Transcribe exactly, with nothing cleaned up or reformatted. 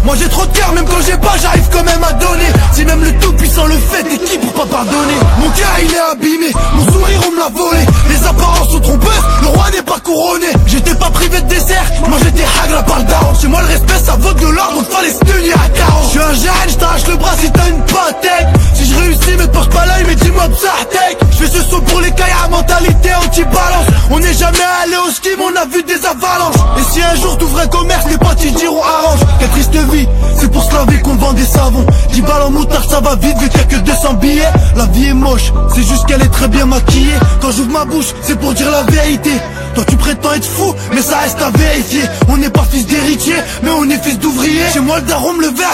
Moi j'ai trop de cœur, même quand j'ai pas, j'arrive quand même à donner. Si même le tout puissant le fait, t'es qui pour pas pardonner? Mon cœur il est abîmé, mon sourire on me l'a volé. Les apparences sont trompeuses, le roi n'est pas couronné. J'étais pas privé de dessert, moi j'étais hagra par le daron. Chez moi le respect ça vaut de l'ordre, donc fallait se tenir à quarante. J'suis un gène, j't'arrache le bras si t'as une patek. Si je réussis mais te porte pas l'œil mais dis-moi psartek. J'fais ce saut pour les caillards, mentalité anti-balance. On n'est jamais allé au ski mais on a vu des avalanches. Et si un jour t'ouvres un commerce, les potes ils diront arrange. Quelle triste vie, c'est pour se laver qu'on vend des savons. dix balles en moutarde ça va vite vu qu'il y a que deux cents billets. La vie est moche, c'est juste qu'elle est très bien maquillée. Quand j'ouvre ma bouche, c'est pour dire la vérité. Toi tu prétends être fou, mais ça reste à vérifier. On n'est pas fils d'héritier, mais on est fils d'ouvrier. Chez moi le daron me le verre